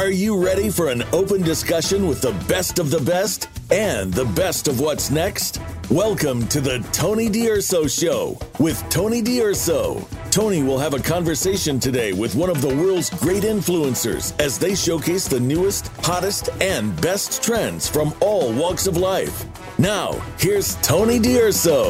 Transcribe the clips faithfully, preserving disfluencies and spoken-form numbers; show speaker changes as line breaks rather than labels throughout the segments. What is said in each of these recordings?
Are you ready for an open discussion with the best of the best and the best of what's next? Welcome to the Tony D'Urso Show with Tony D'Urso. Tony will have a conversation today with one of the world's great influencers as they showcase the newest, hottest, and best trends from all walks of life. Now, here's Tony D'Urso.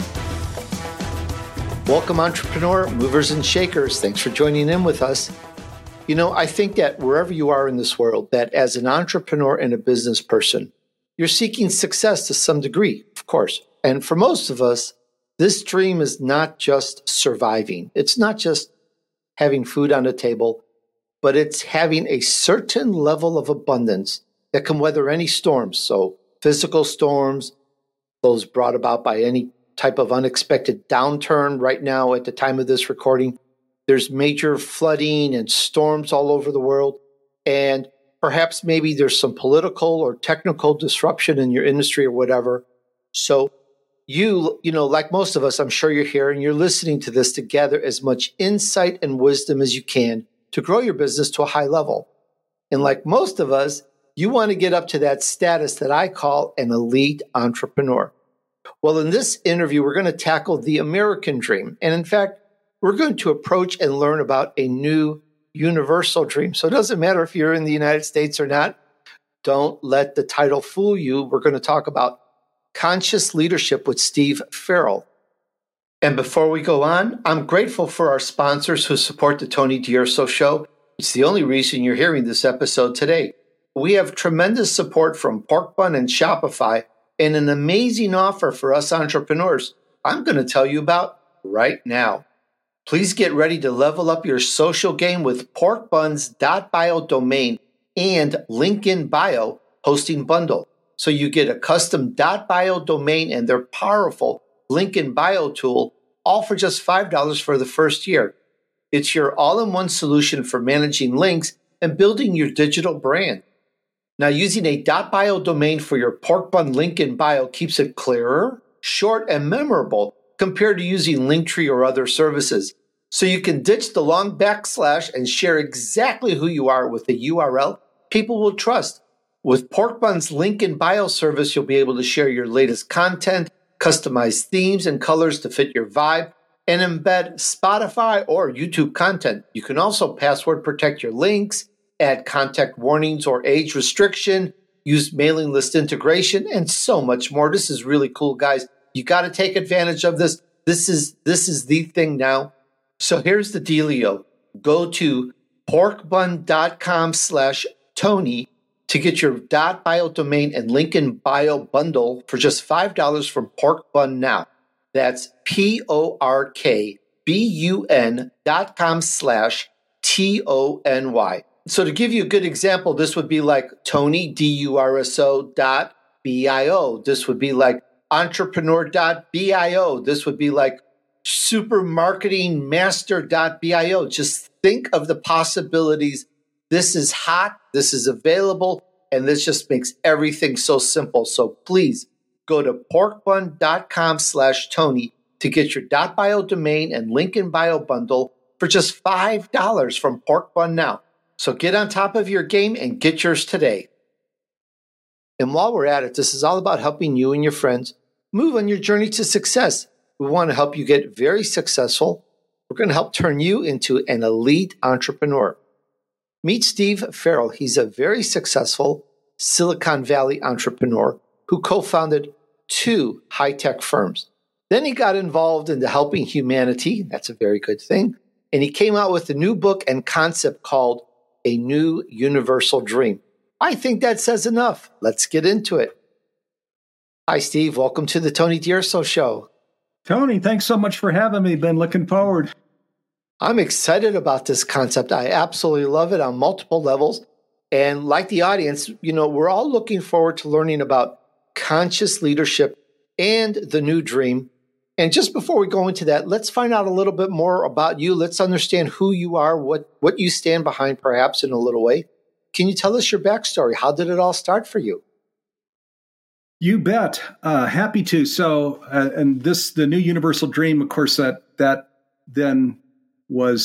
Welcome, entrepreneur, movers and shakers. Thanks for joining in with us. You know, I think that wherever you are in this world, that as an entrepreneur and a business person, you're seeking success to some degree, of course. And for most of us, this dream is not just surviving. It's not just having food on the table, but it's having a certain level of abundance that can weather any storms. So physical storms, those brought about by any type of unexpected downturn. Right now, at the time of this recording, there's major flooding and storms all over the world. And perhaps maybe there's some political or technical disruption in your industry or whatever. So you, you know, like most of us, I'm sure you're here and you're listening to this to gather as much insight and wisdom as you can to grow your business to a high level. And like most of us, you want to get up to that status that I call an elite entrepreneur. Well, in this interview, we're going to tackle the American dream. And in fact, we're going to approach and learn about a new universal dream. So it doesn't matter if you're in the United States or not. Don't let the title fool you. We're going to talk about conscious leadership with Steve Farrell. And before we go on, I'm grateful for our sponsors who support the Tony D'Urso Show. It's the only reason you're hearing this episode today. We have tremendous support from Pork Bun and Shopify and an amazing offer for us entrepreneurs I'm going to tell you about right now. Please get ready to level up your social game with pork buns dot bio domain and link in bio hosting bundle. So you get a custom .bio domain and their powerful link in bio tool, all for just five dollars for the first year. It's your all-in-one solution for managing links and building your digital brand. Now, using a .bio domain for your pork bun link in bio keeps it clearer, short, and memorable compared to using Linktree or other services. So you can ditch the long backslash and share exactly who you are with a U R L people will trust. With Pork Bun's link in bio service, you'll be able to share your latest content, customize themes and colors to fit your vibe, and embed Spotify or YouTube content. You can also password protect your links, add contact warnings or age restriction, use mailing list integration, and so much more. This is really cool, guys. You got to take advantage of this. This is this is the thing now. So here's the dealio. Go to porkbun.com slash Tony to get your .bio domain and link in bio bundle for just five dollars from Pork Bun now. That's P-O-R-K-B-U-N dot com slash T-O-N-Y. So to give you a good example, this would be like Tony, D U R S O dot B I O. This would be like entrepreneur dot bio. This would be like supermarketingmaster dot bio. Just think of the possibilities. This is hot, this is available, and this just makes everything so simple. So please go to porkbun.com slash Tony to get your .bio domain and link in bio bundle for just five dollars from Pork Bun now. So get on top of your game and get yours today. And while we're at it, this is all about helping you and your friends move on your journey to success. We want to help you get very successful. We're going to help turn you into an elite entrepreneur. Meet Steve Farrell. He's a very successful Silicon Valley entrepreneur who co-founded two high-tech firms. Then he got involved into helping humanity. That's a very good thing. And he came out with a new book and concept called A New Universal Dream. I think that says enough. Let's get into it. Hi, Steve. Welcome to the Tony D'Urso Show.
Tony, thanks so much for having me. Been looking forward.
I'm excited about this concept. I absolutely love it on multiple levels. And like the audience, you know, we're all looking forward to learning about conscious leadership and the new dream. And just before we go into that, let's find out a little bit more about you. Let's understand who you are, what, what you stand behind, perhaps in a little way. Can you tell us your backstory? How did it all start for you?
You bet. Uh, happy to. So, uh, and this, the new universal dream, of course, that that then was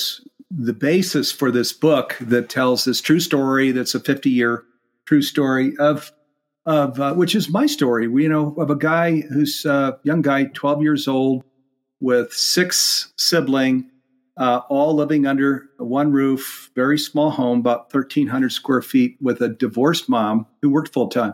the basis for this book that tells this true story. That's a fifty-year true story of of uh, which is my story. We, you know, of a guy who's a young guy, twelve years old, with six siblings, uh, all living under one roof, very small home, about thirteen hundred square feet, with a divorced mom who worked full time.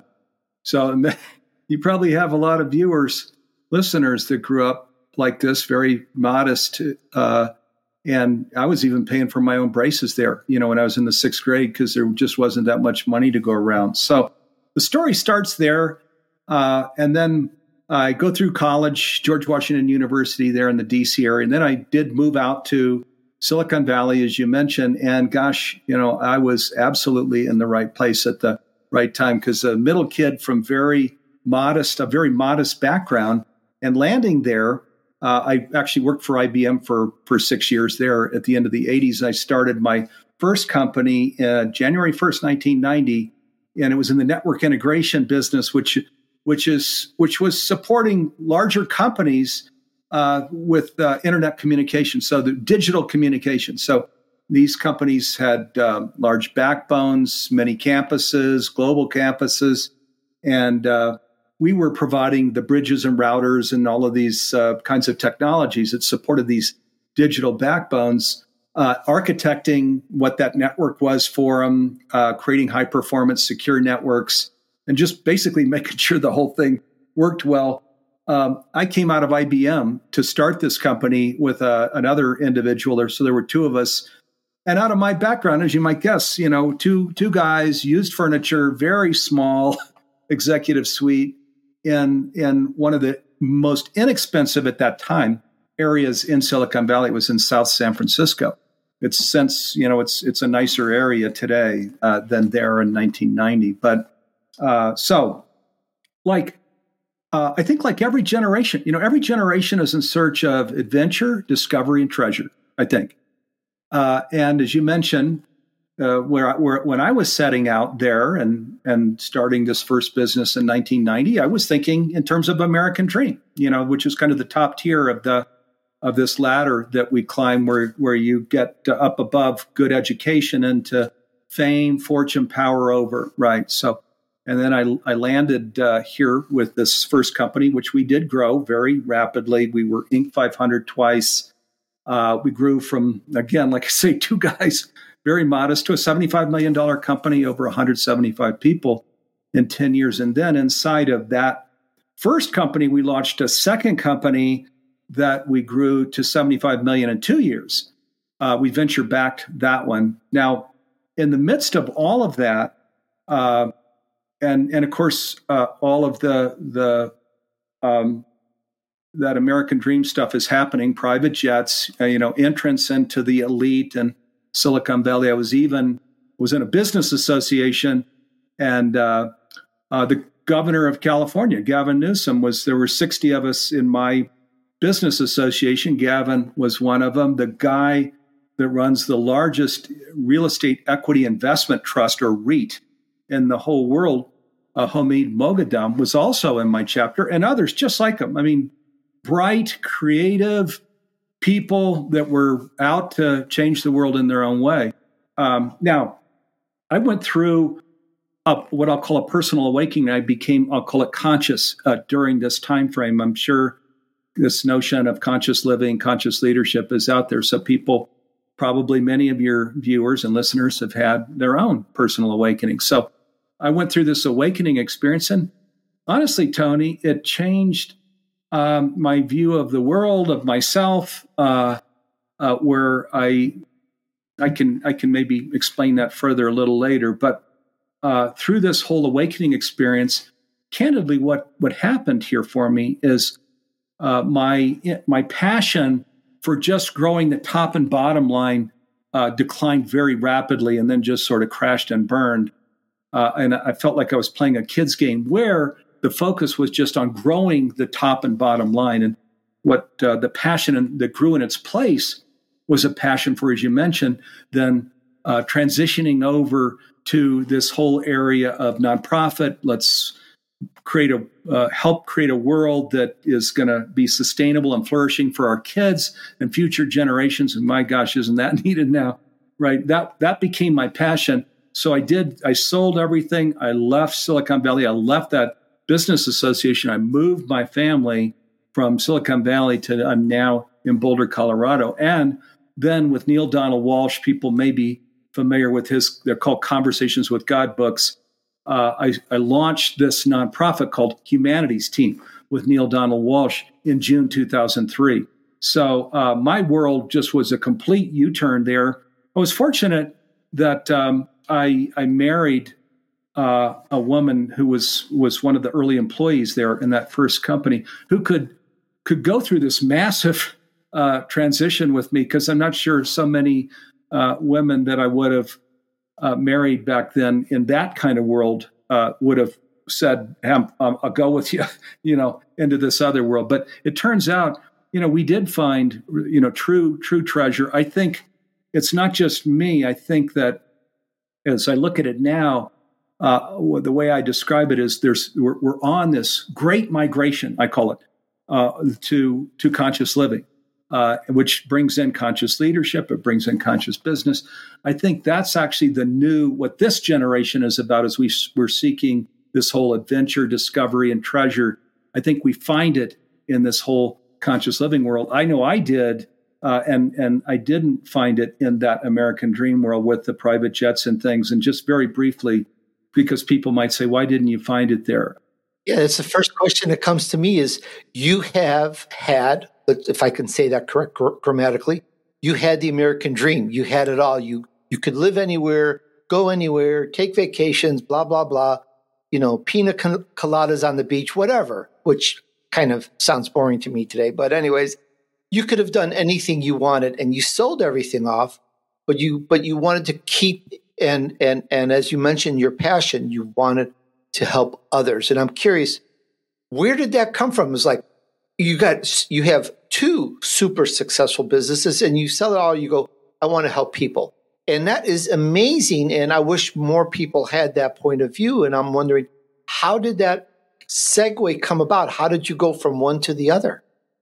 So you probably have a lot of viewers, listeners that grew up like this, very modest. Uh, and I was even paying for my own braces there, you know, when I was in the sixth grade, because there just wasn't that much money to go around. So the story starts there. Uh, and then I go through college, George Washington University there in the D C area. And then I did move out to Silicon Valley, as you mentioned. And gosh, you know, I was absolutely in the right place at the right time, because a middle kid from very modest, a very modest background, and landing there, uh, I actually worked for I B M for, for six years there at the end of the eighties. And I started my first company uh, January first, nineteen ninety. And it was in the network integration business, which which is which was supporting larger companies uh, with uh, internet communication, so the digital communication. So these companies had uh, large backbones, many campuses, global campuses, and uh, we were providing the bridges and routers and all of these uh, kinds of technologies that supported these digital backbones, uh, architecting what that network was for them, uh, creating high-performance secure networks, and just basically making sure the whole thing worked well. Um, I came out of I B M to start this company with uh, another individual there. So there were two of us. And out of my background, as you might guess, you know, two two guys, used furniture, very small executive suite in, in one of the most inexpensive at that time areas in Silicon Valley. It was in South San Francisco. It's since, you know, it's it's a nicer area today uh, than there in nineteen ninety. But Uh, so, like, uh, I think like every generation, you know, every generation is in search of adventure, discovery, and treasure, I think. Uh, and as you mentioned, uh, where, where when I was setting out there and, and starting this first business in nineteen ninety, I was thinking in terms of American dream, you know, which is kind of the top tier of the of this ladder that we climb, where, where you get up above good education into fame, fortune, power over, right? So, and then I, I landed uh, here with this first company, which we did grow very rapidly. We were Inc five hundred twice. Uh, we grew from, again, like I say, two guys, very modest, to a seventy-five million dollars company, over one hundred seventy-five people in ten years. And then inside of that first company, we launched a second company that we grew to seventy-five million dollars in two years. Uh, we venture-backed that one. Now, in the midst of all of that, uh, And and of course, uh, all of the the um, that American dream stuff is happening. Private jets, uh, you know, entrance into the elite and Silicon Valley. I was even was in a business association, and uh, uh, the governor of California, Gavin Newsom, was. There were sixty of us in my business association. Gavin was one of them. The guy that runs the largest real estate equity investment trust, or REIT, in the whole world, uh, Hamid Moghadam, was also in my chapter, and others just like him. I mean, bright, creative people that were out to change the world in their own way. Um, now, I went through a, what I'll call a personal awakening. I became, I'll call it conscious uh, during this time frame. I'm sure this notion of conscious living, conscious leadership is out there. So people, probably many of your viewers and listeners, have had their own personal awakening. So I went through this awakening experience, and honestly, Tony, it changed um, my view of the world, of myself, uh, uh, where I, I can, I can maybe explain that further a little later. But uh, through this whole awakening experience, candidly, what what happened here for me is uh, my my passion for just growing the top and bottom line uh, declined very rapidly, and then just sort of crashed and burned. Uh, and I felt like I was playing a kid's game where the focus was just on growing the top and bottom line. And what uh, the passion that grew in its place was a passion for, as you mentioned, then uh, transitioning over to this whole area of nonprofit. Let's create a uh, help create a world that is going to be sustainable and flourishing for our kids and future generations. And my gosh, isn't that needed now, right? That that became my passion. So I did. I sold everything. I left Silicon Valley. I left that business association. I moved my family from Silicon Valley to I'm now in Boulder, Colorado. And then with Neale Donald Walsch, people may be familiar with his, they're called Conversations with God books. Uh, I, I launched this nonprofit called Humanities Team with Neale Donald Walsch in June two thousand three. So uh, my world just was a complete U-turn there. I was fortunate that um, I, I married uh, a woman who was was one of the early employees there in that first company, who could could go through this massive uh, transition with me, because I'm not sure so many uh, women that I would have uh, married back then in that kind of world uh, would have said, um, I'll go with you, you know, into this other world. But it turns out, you know, we did find, you know, true, true treasure. I think it's not just me. I think that as I look at it now, uh, the way I describe it is there's, we're, we're on this great migration, I call it, uh, to, to conscious living, uh, which brings in conscious leadership. It brings in conscious business. I think that's actually the new, what this generation is about, is we, we're seeking this whole adventure, discovery, and treasure. I think we find it in this whole conscious living world. I know I did, uh, and and I didn't find it in that American dream world with the private jets and things. And just very briefly, because people might say, why didn't you find it there?
Yeah, it's the first question that comes to me is, you have had, if I can say that correct gr- grammatically, you had the American dream. You had it all. You you could live anywhere, go anywhere, take vacations, blah, blah, blah. You know, pina coladas on the beach, whatever, which kind of sounds boring to me today. But anyways, you could have done anything you wanted, and you sold everything off, but you but you wanted to keep, and and and as you mentioned, your passion, you wanted to help others. And I'm curious, where did that come from? It's like you got you have two super successful businesses, and you sell it all, you go, I want to help people. And that is amazing. And I wish more people had that point of view. And I'm wondering, how did that segue come about? How did you go from one to the other?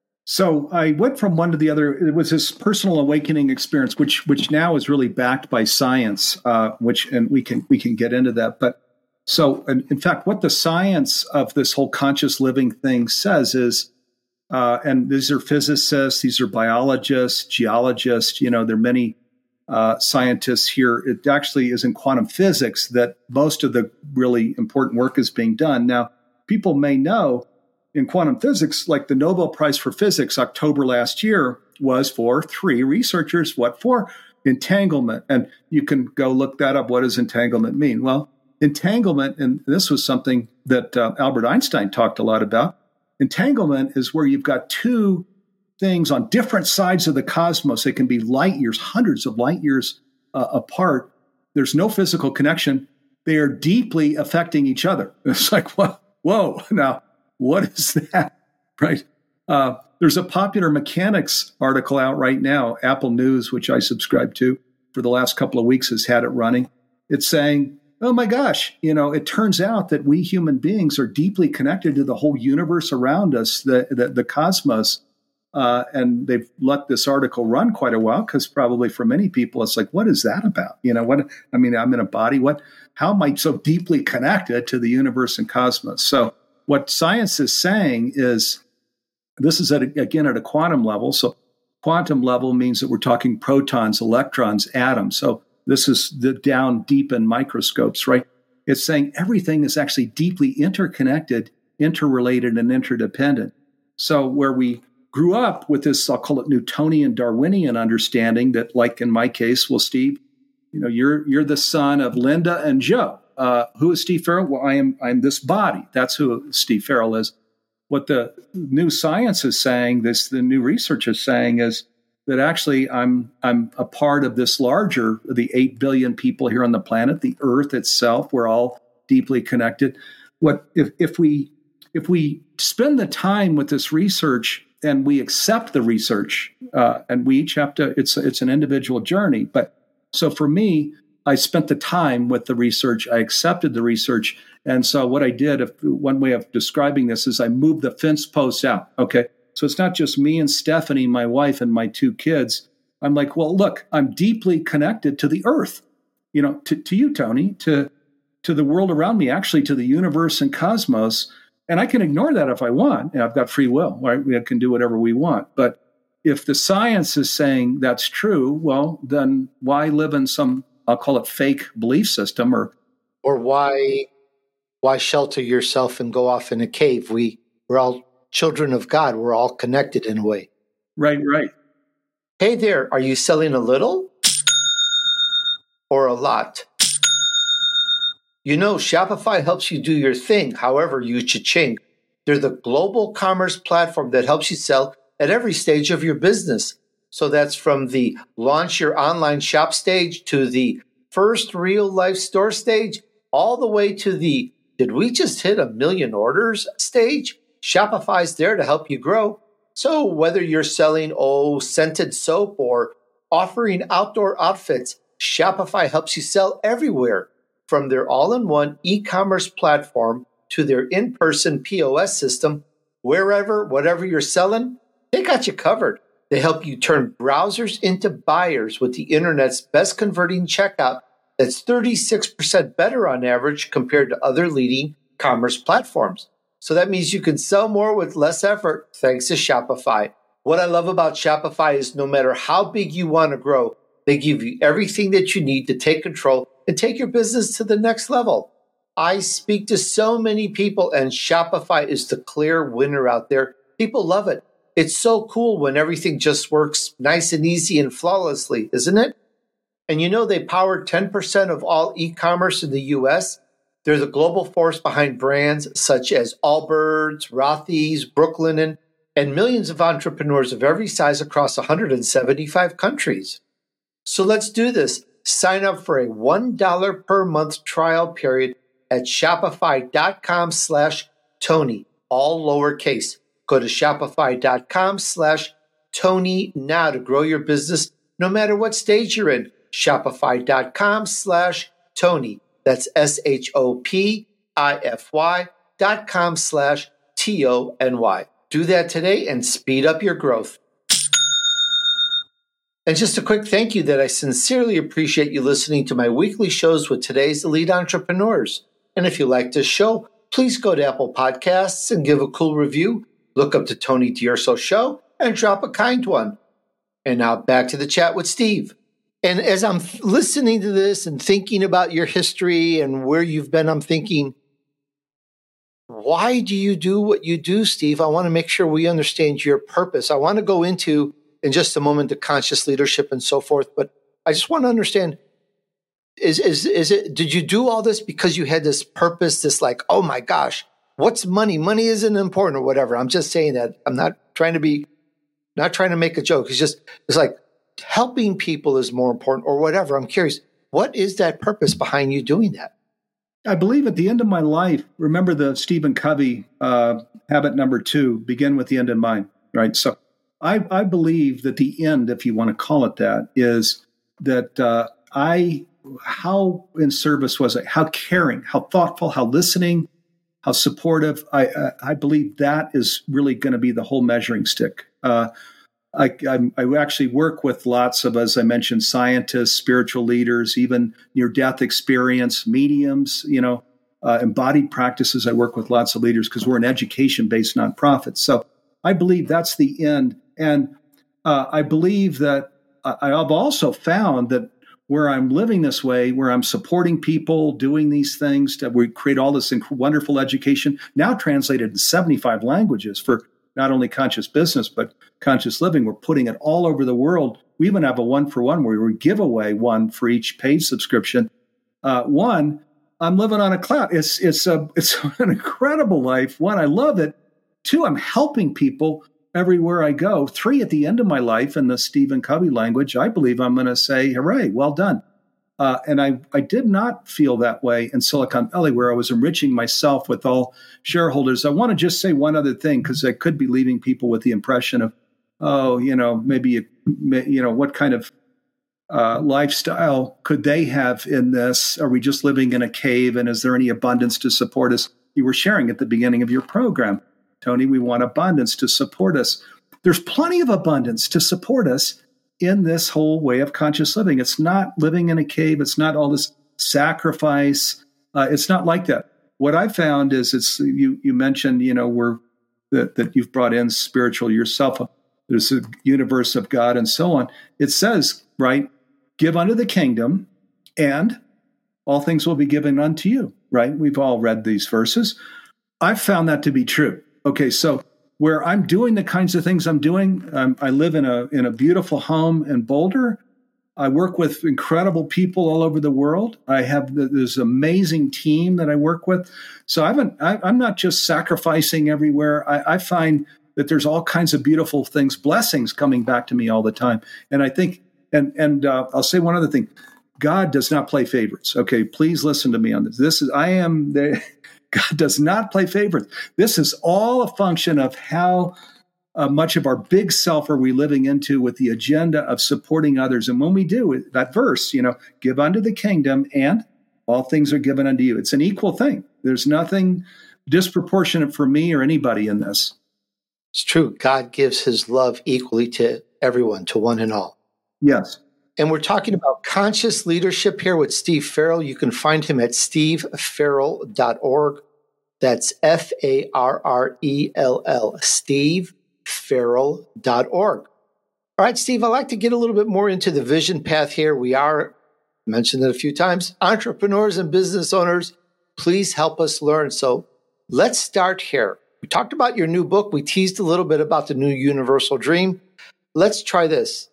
So I went from one to the other. It was this personal awakening experience, which which now is really backed by science, uh, which and we can we can get into that. But so in, in fact, what the science of this whole conscious living thing says is, uh, and these are physicists, these are biologists, geologists. You know, there are many uh, scientists here. It actually is in quantum physics that most of the really important work is being done. Now, people may know in quantum physics, like the Nobel Prize for Physics, October last year, was for three researchers. What for? Entanglement. And you can go look that up. What does entanglement mean? Well, entanglement, and this was something that uh, Albert Einstein talked a lot about. Entanglement is where you've got two things on different sides of the cosmos. They can be light years, hundreds of light years uh, apart. There's no physical connection. They are deeply affecting each other. It's like, whoa, whoa. Now, what is that, right? Uh, there's a Popular Mechanics article out right now. Apple News, which I subscribe to for the last couple of weeks, has had it running. It's saying, oh my gosh, you know, it turns out that we human beings are deeply connected to the whole universe around us, the the, the cosmos. Uh, and they've let this article run quite a while, because probably for many people, it's like, what is that about? You know, what, I mean, I'm in a body. What, how am I so deeply connected to the universe and cosmos? So what science is saying is, this is at a, again at a quantum level. So quantum level means that we're talking protons, electrons, atoms. So this is the down deep in microscopes, right? It's saying everything is actually deeply interconnected, interrelated, and interdependent. So where we grew up with this, I'll call it Newtonian Darwinian understanding that, like in my case, well, Steve, you know, you're you're the son of Linda and Joe. Uh, who is Steve Farrell? Well, I am I'm this body. That's who Steve Farrell is. What the new science is saying, this the new research is saying, is that actually I'm I'm a part of this larger, the eight billion people here on the planet, the Earth itself. We're all deeply connected. What if if we if we spend the time with this research and we accept the research, uh, and we each have to, it's it's an individual journey. But so for me, I spent the time with the research. I accepted the research. And so what I did, if, one way of describing this is I moved the fence posts out. Okay. So it's not just me and Stephanie, my wife, and my two kids. I'm like, well, look, I'm deeply connected to the earth, you know, to, to you, Tony, to, to the world around me, actually to the universe and cosmos. And I can ignore that if I want. And I've got free will, right? We can do whatever we want. But if the science is saying that's true, well, then why live in some, I'll call it fake belief system, or
or why why shelter yourself and go off in a cave? We we're all children of God. We're all connected in a way.
Right, right.
Hey there, are you selling a little or a lot? You know, Shopify helps you do your thing, however you cha-ching. They're the global commerce platform that helps you sell at every stage of your business. So that's from the launch your online shop stage to the first real life store stage, all the way to the did we just hit a million orders stage? Shopify's there to help you grow. So whether you're selling, oh, scented soap or offering outdoor outfits, Shopify helps you sell everywhere. From their all-in-one e-commerce platform to their in-person P O S system, wherever, whatever you're selling, they got you covered. They help you turn browsers into buyers with the internet's best converting checkout that's thirty-six percent better on average compared to other leading commerce platforms. So that means you can sell more with less effort thanks to Shopify. What I love about Shopify is no matter how big you want to grow, they give you everything that you need to take control and take your business to the next level. I speak to so many people, and Shopify is the clear winner out there. People love it. It's so cool when everything just works nice and easy and flawlessly, isn't it? And you know they power ten percent of all e-commerce in the U S? They're the global force behind brands such as Allbirds, Rothy's, Brooklinen, and millions of entrepreneurs of every size across one hundred seventy-five countries. So let's do this. Sign up for a one dollar per month trial period at shopify.com slash Tony, all lowercase. Go to shopify.com slash Tony now to grow your business no matter what stage you're in. Shopify.com slash Tony. That's S-H-O-P-I-F-Y dot com slash T-O-N-Y. Do that today and speed up your growth. And just a quick thank you that I sincerely appreciate you listening to my weekly shows with today's elite entrepreneurs. And if you like this show, please go to Apple Podcasts and give a cool review. Look up the Tony D'Urso Show and drop a kind one. And now back to the chat with Steve. And as I'm listening to this and thinking about your history and where you've been, I'm thinking, why do you do what you do, Steve? I want to make sure we understand your purpose. I want to go into in just a moment to conscious leadership and so forth, but I just want to understand, is is is it, did you do all this because you had this purpose, this like, oh my gosh, what's money? Money isn't important or whatever. I'm just saying that. I'm not trying to be, not trying to make a joke. It's just, it's like helping people is more important or whatever. I'm curious, what is that purpose behind you doing that?
I believe at the end of my life, remember the Stephen Covey uh, habit number two, begin with the end in mind, right? So I, I believe that the end, if you want to call it that, is that uh, I, how in service was I? How caring, how thoughtful, how listening, how supportive. I I, I believe that is really going to be the whole measuring stick. Uh, I, I, I actually work with lots of, as I mentioned, scientists, spiritual leaders, even near-death experience, mediums, you know, uh, embodied practices. I work with lots of leaders because we're an education-based nonprofit. So I believe that's the end. And uh, I believe that I, I've also found that where I'm living this way, where I'm supporting people, doing these things, that we create all this inc- wonderful education, now translated in seventy-five languages for not only conscious business, but conscious living. We're putting it all over the world. We even have a one-for-one where we give away one for each paid subscription. Uh, one, I'm living on a cloud. It's it's a it's an incredible life. One, I love it. Two, I'm helping people everywhere I go. Three, at the end of my life, in the Stephen Covey language, I believe I'm going to say, hooray, well done. Uh, and I, I did not feel that way in Silicon Valley, where I was enriching myself with all shareholders. I want to just say one other thing, because I could be leaving people with the impression of, oh, you know, maybe, you, you know, what kind of uh, lifestyle could they have in this? Are we just living in a cave? And is there any abundance to support us? You were sharing at the beginning of your program, Tony, we want abundance to support us. There's plenty of abundance to support us in this whole way of conscious living. It's not living in a cave. It's not all this sacrifice. Uh, it's not like that. What I found is it's, you, you mentioned, you know, we're, that, that you've brought in spiritual yourself. There's a universe of God and so on. It says, right, give unto the kingdom and all things will be given unto you, right? We've all read these verses. I've found that to be true. Okay, so where I'm doing the kinds of things I'm doing, um, I live in a in a beautiful home in Boulder. I work with incredible people all over the world. I have this amazing team that I work with. So I haven't, I, I'm not just sacrificing everywhere. I, I find that there's all kinds of beautiful things, blessings coming back to me all the time. And I think, and and uh, I'll say one other thing. God does not play favorites. Okay, please listen to me on this. This is, I am the, God does not play favorites. This is all a function of how uh, much of our big self are we living into with the agenda of supporting others. And when we do, that verse, you know, give unto the kingdom and all things are given unto you. It's an equal thing. There's nothing disproportionate for me or anybody in this.
It's true. God gives his love equally to everyone, to one and all.
Yes.
And we're talking about conscious leadership here with Steve Farrell. You can find him at steve farrell dot org. That's F A R R E L L, steve farrell dot org. All right, Steve, I'd like to get a little bit more into the vision path here. We are, I mentioned it a few times, entrepreneurs and business owners. Please help us learn. So let's start here. We talked about your new book. We teased a little bit about the new Universal Dream. Let's try this.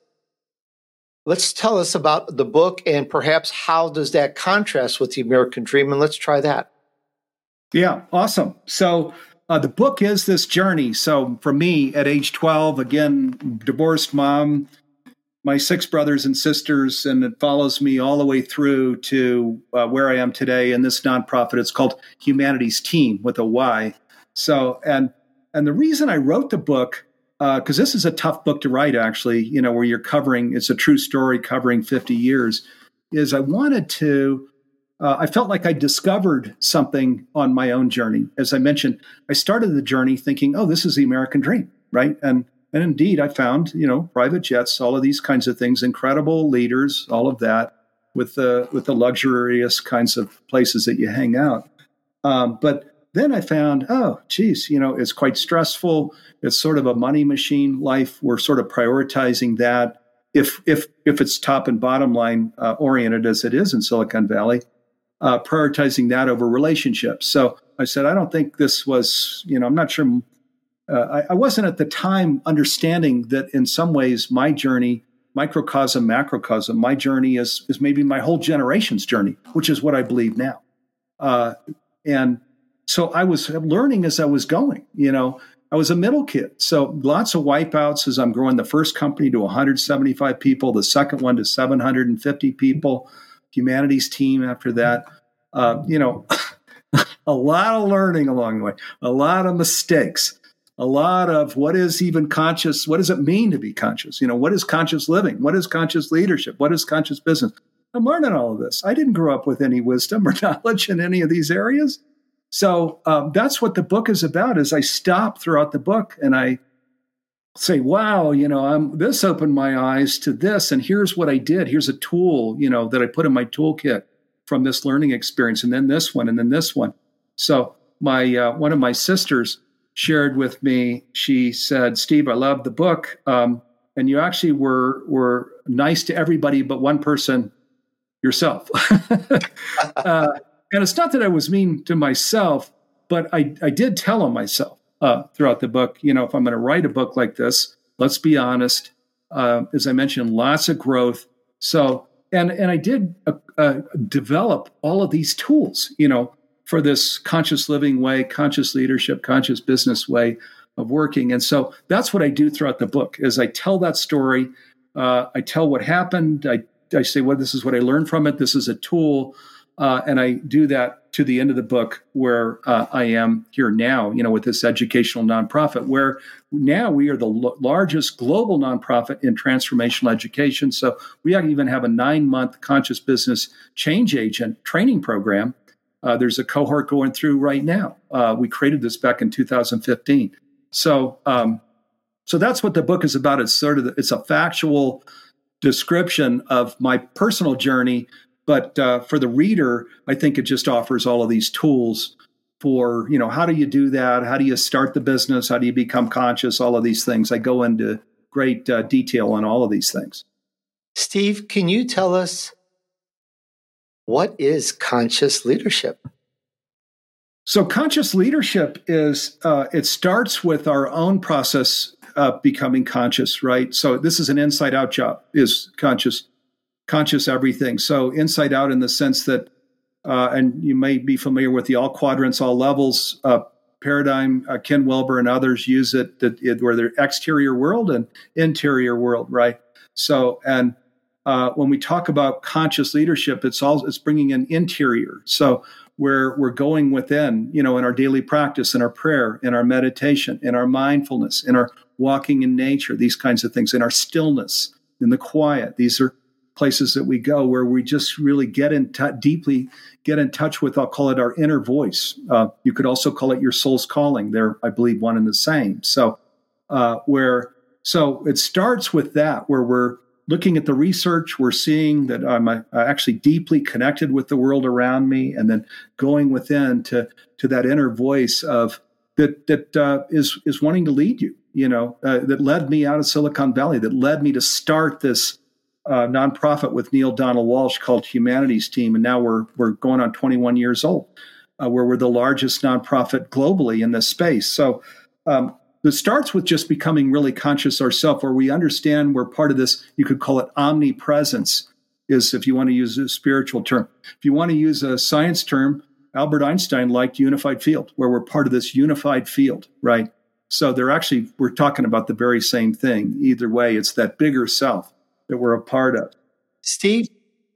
Let's tell us about the book and perhaps how does that contrast with the American Dream? And let's try that.
Yeah, awesome. So uh, the book is this journey. So for me at age twelve, again, divorced mom, my six brothers and sisters, and it follows me all the way through to uh, where I am today in this nonprofit. It's called Humanity's Team with a Y. So, and and the reason I wrote the book, because uh, this is a tough book to write, actually, you know, where you're covering, it's a true story covering fifty years, is I wanted to, uh, I felt like I discovered something on my own journey. As I mentioned, I started the journey thinking, oh, this is the American dream, right? And and indeed, I found, you know, private jets, all of these kinds of things, incredible leaders, all of that, with the, with the luxurious kinds of places that you hang out. Um, but then I found, oh, geez, you know, it's quite stressful. It's sort of a money machine life. We're sort of prioritizing that. If if if it's top and bottom line uh, oriented as it is in Silicon Valley, uh, prioritizing that over relationships. So I said, I don't think this was, you know, I'm not sure. Uh, I, I wasn't at the time understanding that in some ways my journey, microcosm, macrocosm, my journey is is maybe my whole generation's journey, which is what I believe now. Uh, and So I was learning as I was going, you know, I was a middle kid. So lots of wipeouts as I'm growing the first company to one hundred seventy-five people, the second one to seven hundred fifty people, Humanity's Team after that. Uh, you know, a lot of learning along the way, a lot of mistakes, a lot of what is even conscious, what does it mean to be conscious? You know, what is conscious living? What is conscious leadership? What is conscious business? I'm learning all of this. I didn't grow up with any wisdom or knowledge in any of these areas. So um, that's what the book is about, is I stop throughout the book and I say, wow, you know, I'm, this opened my eyes to this. And here's what I did. Here's a tool, you know, that I put in my toolkit from this learning experience. And then this one, and then this one. So my uh, one of my sisters shared with me, she said, Steve, I love the book. Um, and you actually were, were nice to everybody but one person, yourself. uh, And it's not that I was mean to myself, but I, I did tell on myself uh, throughout the book, you know, if I'm going to write a book like this, let's be honest. Uh, as I mentioned, lots of growth. So, and and I did uh, uh, develop all of these tools, you know, for this conscious living way, conscious leadership, conscious business way of working. And so that's what I do throughout the book, is I tell that story. Uh, I tell what happened. I, I say, well, this is what I learned from it. This is a tool. uh, and I do that to the end of the book where uh, I am here now, you know, with this educational nonprofit, where now we are the l- largest global nonprofit in transformational education. So we even have a nine-month conscious business change agent training program. Uh, there's a cohort going through right now. Uh, we created this back in two thousand fifteen. So, um, so that's what the book is about. It's sort of the, it's a factual description of my personal journey, but uh, for the reader, I think it just offers all of these tools for, you know, how do you do that? How do you start the business? How do you become conscious? All of these things. I go into great uh, detail on all of these things.
Steve, can you tell us what is conscious leadership?
So conscious leadership is, uh, it starts with our own process of becoming conscious, right? So this is an inside out job, is conscious, conscious everything. So inside out in the sense that, uh, and you may be familiar with the all quadrants, all levels uh, paradigm. Uh, Ken Wilber and others use it, that it where they're exterior world and interior world, right? So, and uh, when we talk about conscious leadership, it's all, it's bringing in interior. So where we're going within, you know, in our daily practice, in our prayer, in our meditation, in our mindfulness, in our walking in nature, these kinds of things, in our stillness, in the quiet. These are places that we go where we just really get in t- deeply get in touch with, I'll call it our inner voice. Uh, you could also call it your soul's calling. They're, I believe, one and the same. So uh, where, so it starts with that, where we're looking at the research, we're seeing that I'm uh, actually deeply connected with the world around me, and then going within to to that inner voice of that that uh, is is wanting to lead you. You know, uh, that led me out of Silicon Valley, that led me to start this uh, nonprofit with Neil Donald Walsh called Humanities Team, and now we're we're going on twenty-one years old, uh, where we're the largest nonprofit globally in this space. So. Um, It starts with just becoming really conscious ourselves, where we understand we're part of this. You could call it omnipresence, is if you want to use a spiritual term. If you want to use a science term, Albert Einstein liked unified field, where we're part of this unified field, right? So they're actually, we're talking about the very same thing. Either way, it's that bigger self that we're a part of.
Steve,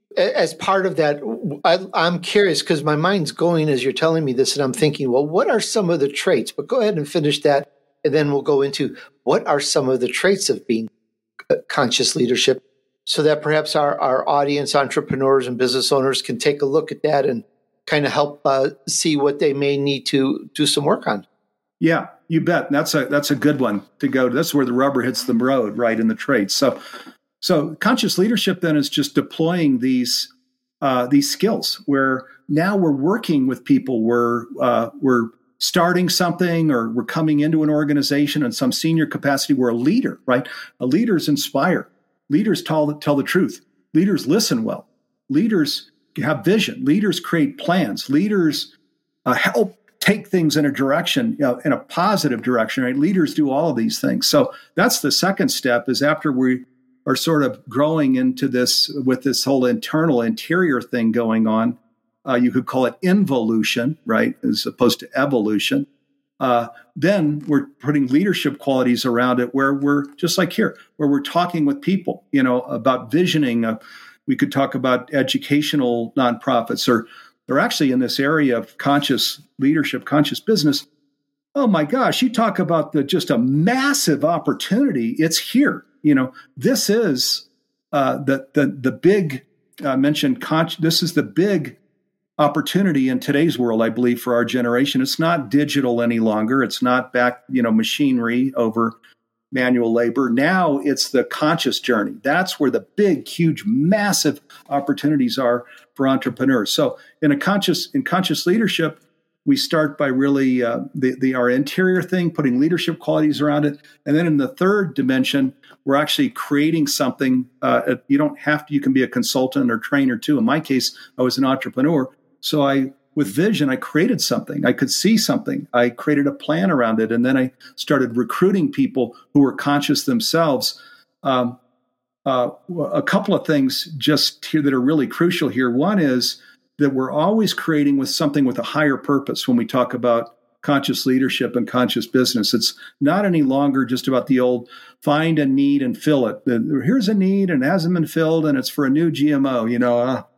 as part of that, I, I'm curious because my mind's going as you're telling me this, and I'm thinking, well, what are some of the traits? But go ahead and finish that. And then we'll go into what are some of the traits of being conscious leadership, so that perhaps our, our audience, entrepreneurs and business owners, can take a look at that and kind of help uh, see what they may need to do some work on.
Yeah, you bet. That's a that's a good one to go to. That's where the rubber hits the road, right, in the traits. So, so conscious leadership then is just deploying these uh, these skills, where now we're working with people, we're uh, we're starting something, or we're coming into an organization in some senior capacity. We're a leader, right? A leaders inspire. Leaders tell, tell the truth. Leaders listen well. Leaders have vision. Leaders create plans. Leaders uh, help take things in a direction, you know, in a positive direction, right? Leaders do all of these things. So that's the second step, is after we are sort of growing into this with this whole internal interior thing going on. Uh, you could call it involution, right, as opposed to evolution. Uh, then we're putting leadership qualities around it, where we're just like here, where we're talking with people, you know, about visioning. Uh, we could talk about educational nonprofits, or they're actually in this area of conscious leadership, conscious business. Oh my gosh, you talk about the just a massive opportunity. It's here. You know, this is uh, the the the big uh, mentioned. Con- this is the big opportunity in today's world, I believe, for our generation. It's not digital any longer. It's not back, you know, machinery over manual labor. Now it's the conscious journey. That's where the big, huge, massive opportunities are for entrepreneurs. So in a conscious, in conscious leadership, we start by really uh, the, the our interior thing, putting leadership qualities around it. And then in the third dimension, we're actually creating something. Uh, you don't have to, you can be a consultant or trainer too. In my case, I was an entrepreneur. So I, with vision, I created something. I could see something. I created a plan around it. And then I started recruiting people who were conscious themselves. Um, uh, a couple of things just here that are really crucial here. One is that we're always creating with something with a higher purpose when we talk about conscious leadership and conscious business. It's not any longer just about the old find a need and fill it. Here's a need and it hasn't been filled and it's for a new G M O, you know, uh,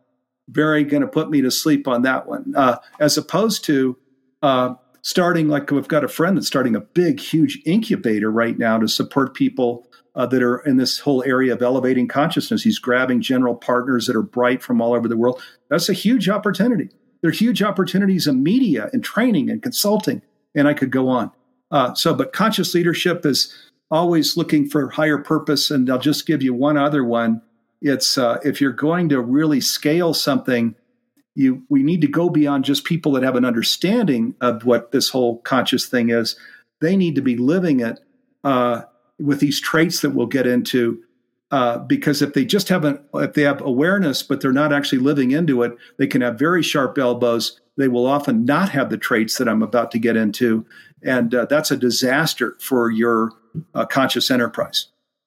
very going to put me to sleep on that one. Uh, as opposed to uh, starting, like we've got a friend that's starting a big, huge incubator right now to support people uh, that are in this whole area of elevating consciousness. He's grabbing general partners that are bright from all over the world. That's a huge opportunity. There are huge opportunities in media and training and consulting, and I could go on. Uh, so, but conscious leadership is always looking for higher purpose. And I'll just give you one other one. It's uh, if you're going to really scale something, you we need to go beyond just people that have an understanding of what this whole conscious thing is. They need to be living it uh, with these traits that we'll get into. Uh, because if they just haven't, if they have awareness, but they're not actually living into it, they can have very sharp elbows. They will often not have the traits that I'm about to get into. And uh, that's a disaster for your uh, conscious enterprise.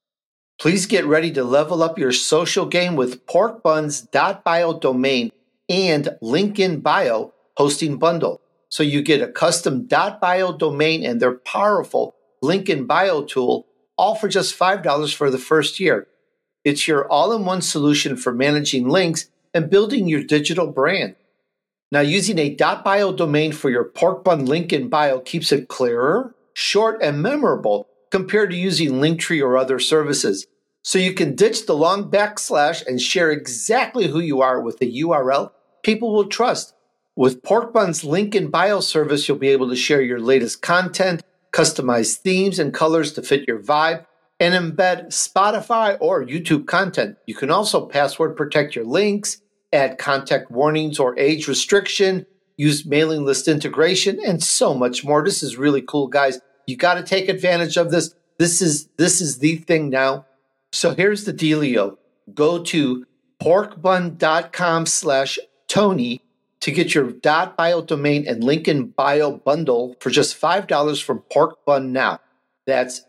Please get ready to level up your social game with pork buns dot bio domain and link in bio hosting bundle. So you get a custom .bio domain and their powerful link in bio tool, all for just five dollars for the first year. It's your all-in-one solution for managing links and building your digital brand. Now, using a .bio domain for your pork bun link in bio keeps it clearer, short, and memorable compared to using Linktree or other services. So you can ditch the long backslash and share exactly who you are with a U R L people will trust. With Pork Bun's link in bio service, you'll be able to share your latest content, customize themes and colors to fit your vibe, and embed Spotify or YouTube content. You can also password protect your links, add contact warnings or age restriction, use mailing list integration, and so much more. This is really cool, guys. You got to take advantage of this. This is this is the thing now. So here's the dealio. Go to porkbun.com slash Tony to get your .bio domain and link in bio bundle for just five dollars from Pork Bun now. That's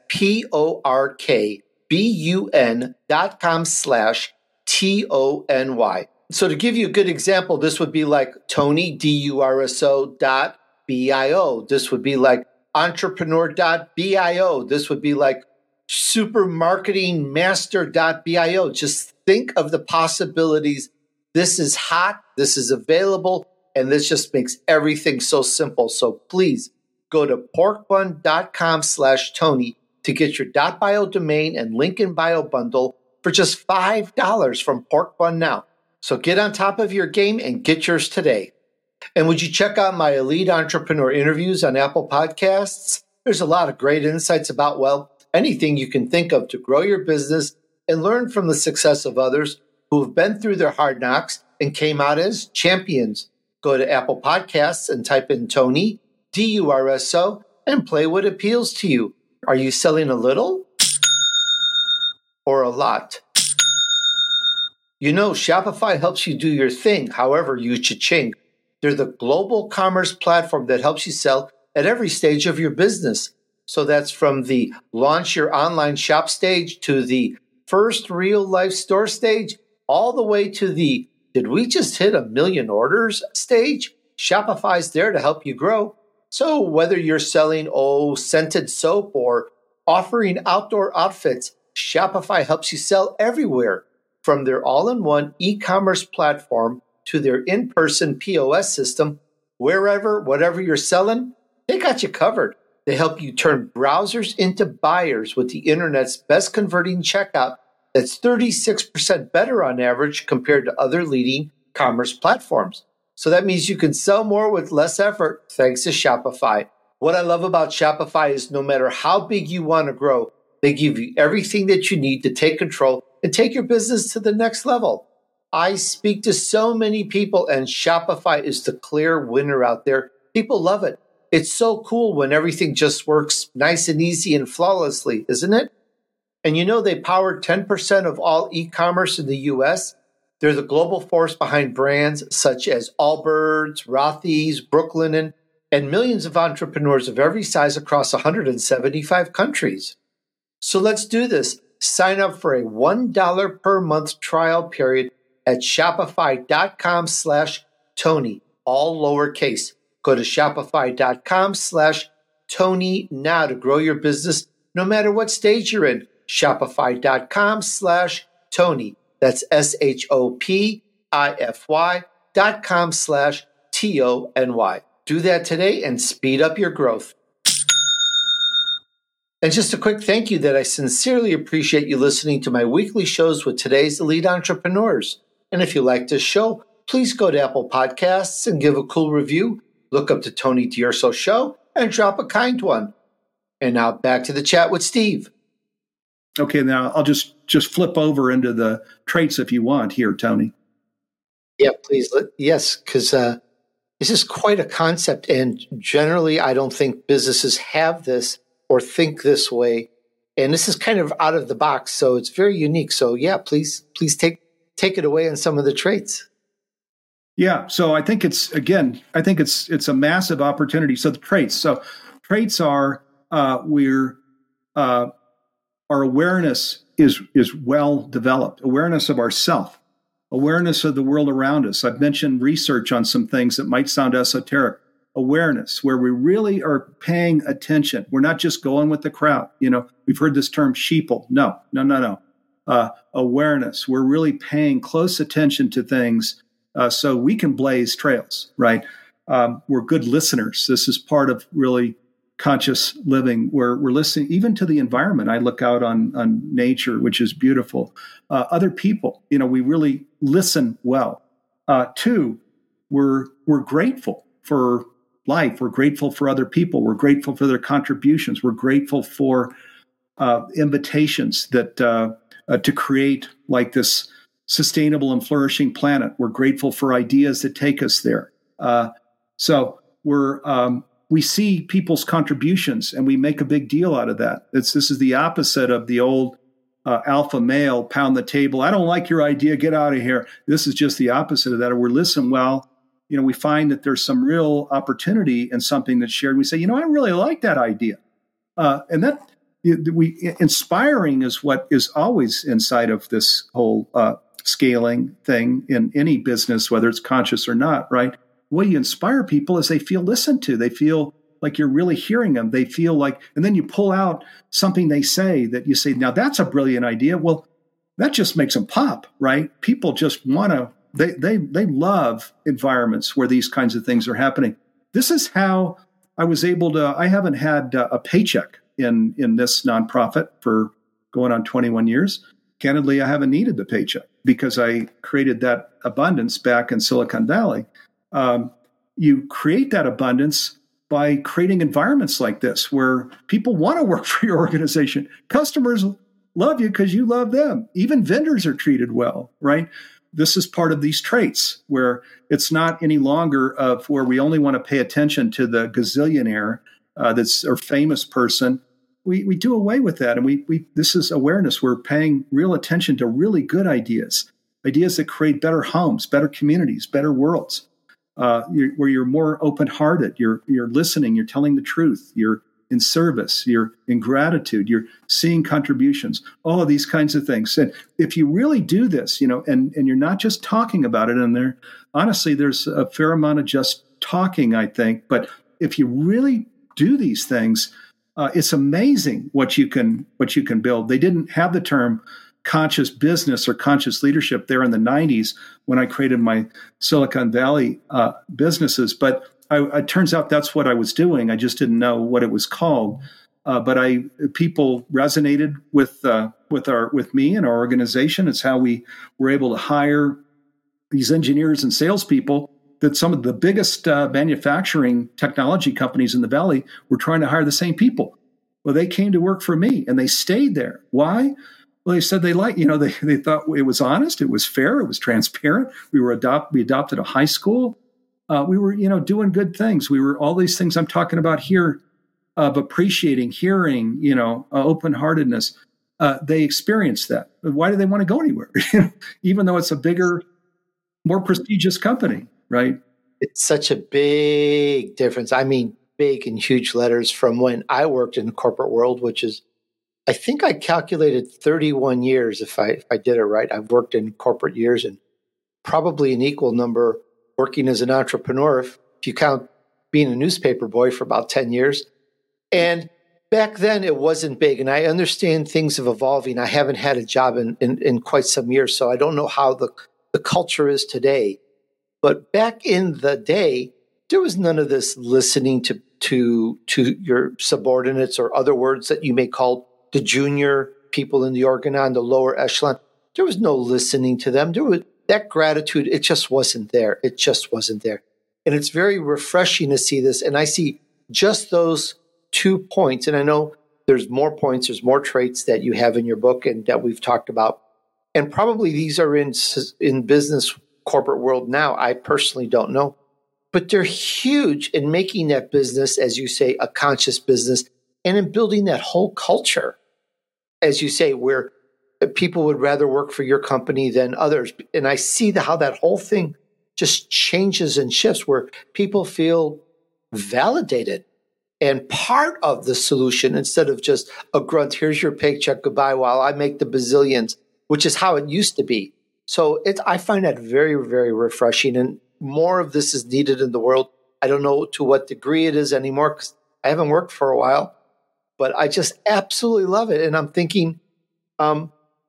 P-O-R-K-B-U-N dot com slash T-O-N-Y. So to give you a good example, this would be like Tony, D U R S O dot B I O. This would be like entrepreneur dot B I O. This would be like supermarketingmaster dot B I O. Just think of the possibilities. This is hot. This is available. And this just makes everything so simple. So please go to porkbun.com slash Tony to get your .bio domain and link in bio bundle for just five dollars from Pork Bun now. So get on top of your game and get yours today. And would you check out my Elite Entrepreneur interviews on Apple Podcasts? There's a lot of great insights about, well, anything you can think of to grow your business and learn from the success of others who have been through their hard knocks and came out as champions. Go to Apple Podcasts and type in Tony, D U R S O, and play what appeals to you. Are you selling a little or a lot? You know, Shopify helps you do your thing, however you cha-ching. They're the global commerce platform that helps you sell at every stage of your business. So that's from the launch your online shop stage to the first real life store stage, all the way to the did we just hit a million orders stage? Shopify's there to help you grow. So whether you're selling, oh, scented soap or offering outdoor outfits, Shopify helps you sell everywhere. From their all-in-one e-commerce platform to their in-person P O S system, wherever, whatever you're selling, they got you covered. They help you turn browsers into buyers with the internet's best converting checkout that's thirty-six percent better on average compared to other leading commerce platforms. So that means you can sell more with less effort thanks to Shopify. What I love about Shopify is no matter how big you want to grow, they give you everything that you need to take control and take your business to the next level. I speak to so many people, and Shopify is the clear winner out there. People love it. It's so cool when everything just works nice and easy and flawlessly, isn't it? And you know they power ten percent of all e-commerce in the U S? They're the global force behind brands such as Allbirds, Rothy's, Brooklinen, and millions of entrepreneurs of every size across one hundred seventy-five countries. So let's do this. Sign up for a one dollar per month trial period at shopify.com slash Tony, all lowercase. Go to shopify.com slash Tony now to grow your business no matter what stage you're in. Shopify.com slash Tony. That's S H O P Shopify dot com slash T O N Y. Do that today and speed up your growth. And just a quick thank you that I sincerely appreciate you listening to my weekly shows with today's elite entrepreneurs. And if you like this show, please go to Apple Podcasts and give a cool review. Look up the Tony D'Urso Show and drop a kind one. And now back to the chat with Steve.
Okay, now I'll just, just flip over into the traits if you want here, Tony.
Yeah, please. Yes, because uh, this is quite a concept. And generally, I don't think businesses have this or think this way. And this is kind of out of the box. So it's very unique. So yeah, please, please take take it away on some of the traits.
Yeah. So I think it's, again, I think it's it's a massive opportunity. So the traits. So traits are uh, we're uh, our awareness is is well developed. Awareness of ourself, awareness of the world around us. I've mentioned research on some things that might sound esoteric. Awareness, where we really are paying attention. We're not just going with the crowd. You know, we've heard this term sheeple. No, no, no, no. Uh, awareness. We're really paying close attention to things uh, so we can blaze trails, right? Um, we're good listeners. This is part of really conscious living, where we're listening even to the environment. I look out on, on nature, which is beautiful. Uh, other people, you know, we really listen well. Uh, two, we're we're grateful for life. We're grateful for other people. We're grateful for their contributions. We're grateful for uh, invitations that uh, uh, to create like this sustainable and flourishing planet. We're grateful for ideas that take us there. Uh, so we're um, we see people's contributions and we make a big deal out of that. It's, this is the opposite of the old uh, alpha male pound the table. I don't like your idea. Get out of here. This is just the opposite of that. Or we're listening well. You know, we find that there's some real opportunity in something that's shared. We say, you know, I really like that idea. Uh, and that we inspiring is what is always inside of this whole uh, scaling thing in any business, whether it's conscious or not, right? The way you inspire people is they feel listened to. They feel like you're really hearing them. They feel like, and then you pull out something they say that you say, now that's a brilliant idea. Well, that just makes them pop, right? People just want to, They they they love environments where these kinds of things are happening. This is how I was able to. I haven't had uh, a paycheck in in this nonprofit for going on twenty-one years. Candidly, I haven't needed the paycheck because I created that abundance back in Silicon Valley. Um, you create that abundance by creating environments like this where people want to work for your organization. Customers love you because you love them. Even vendors are treated well, right? This is part of these traits where it's not any longer of where we only want to pay attention to the gazillionaire uh, that's or famous person. We we do away with that, and we we this is awareness. We're paying real attention to really good ideas, ideas that create better homes, better communities, better worlds, uh, you're, where you're more open-hearted. You're you're listening. You're telling the truth. You're in service, you're in gratitude, you're seeing contributions, all of these kinds of things. And if you really do this, you know, and, and you're not just talking about it, and there, honestly, there's a fair amount of just talking, I think, but if you really do these things, uh, it's amazing what you can, what you can build. They didn't have the term conscious business or conscious leadership there in the nineties when I created my Silicon Valley uh, businesses, but I, it turns out that's what I was doing. I just didn't know what it was called. Uh, but I people resonated with uh, with our with me and our organization. It's how we were able to hire these engineers and salespeople that some of the biggest uh, manufacturing technology companies in the Valley were trying to hire the same people. Well, they came to work for me and they stayed there. Why? Well, they said they liked, you know, they they thought it was honest, it was fair, it was transparent. We were adopt we adopted a high school. Uh, we were, you know, doing good things. We were all these things I'm talking about here of appreciating, hearing, you know, uh, open-heartedness. Uh, they experienced that. Why do they want to go anywhere? Even though it's a bigger, more prestigious company, right?
It's such a big difference. I mean, big and huge letters from when I worked in the corporate world, which is, I think I calculated thirty-one years, if I if I did it right. I've worked in corporate years and probably an equal number working as an entrepreneur, if you count being a newspaper boy for about ten years. And back then it wasn't big. And I understand things have evolving. I haven't had a job in, in, in quite some years, so I don't know how the the culture is today. But back in the day, there was none of this listening to, to, to your subordinates or other words that you may call the junior people in the organon, the lower echelon. There was no listening to them. There was that gratitude. It just wasn't there. It just wasn't there. And it's very refreshing to see this. And I see just those two points. And I know there's more points, there's more traits that you have in your book and that we've talked about. And probably these are in, in business corporate world now. I personally don't know. But they're huge in making that business, as you say, a conscious business, and in building that whole culture, as you say, where people would rather work for your company than others. And I see the, how that whole thing just changes and shifts, where people feel validated and part of the solution instead of just a grunt, here's your paycheck, goodbye, while I make the bazillions, which is how it used to be. So it's, I find that very, very refreshing. And more of this is needed in the world. I don't know to what degree it is anymore because I haven't worked for a while, but I just absolutely love it. And I'm thinking, um,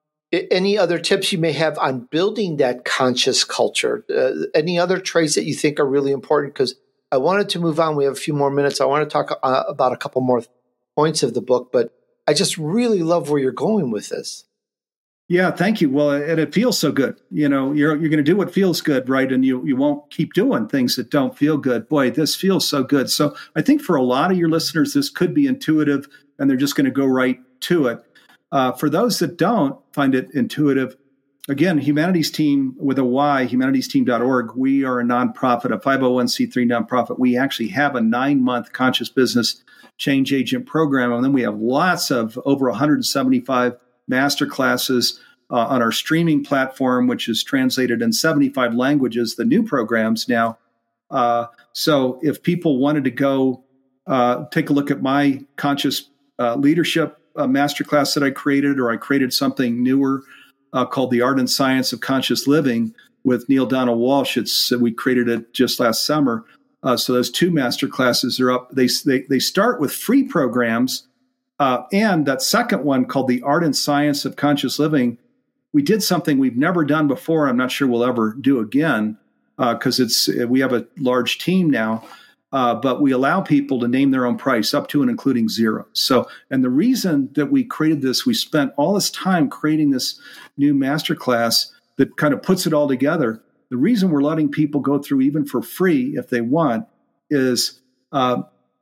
any other tips you may have on building that conscious culture? Uh, any other traits that you think are really important? Because I wanted to move on. We have a few more minutes. I want to talk uh, about a couple more points of the book, but I just really love where you're going with this.
Yeah, thank you. Well, and it feels so good. You know, you're you're going to do what feels good, right? And you you won't keep doing things that don't feel good. Boy, this feels so good. So I think for a lot of your listeners, this could be intuitive, and they're just going to go right to it. Uh, for those that don't find it intuitive, again, Humanities Team with a Y, humanities team dot org, we are a nonprofit, a five oh one c three nonprofit. We actually have a nine-month conscious business change agent program, and then we have lots of over one hundred seventy-five master classes uh, on our streaming platform, which is translated in seventy-five languages, the new programs now. Uh, so if people wanted to go uh, take a look at my conscious uh, leadership uh, masterclass that I created, or I created something newer uh, called The Art and Science of Conscious Living with Neil Donald Walsh. It's, we created it just last summer. Uh, so those two masterclasses are up. They, they, they start with free programs. Uh, and that second one called The Art and Science of Conscious Living, we did something we've never done before. I'm not sure we'll ever do again because uh, it's we have a large team now, uh, but we allow people to name their own price up to and including zero. So, and the reason that we created this, we spent all this time creating this new masterclass that kind of puts it all together. The reason we're letting people go through even for free if they want is uh,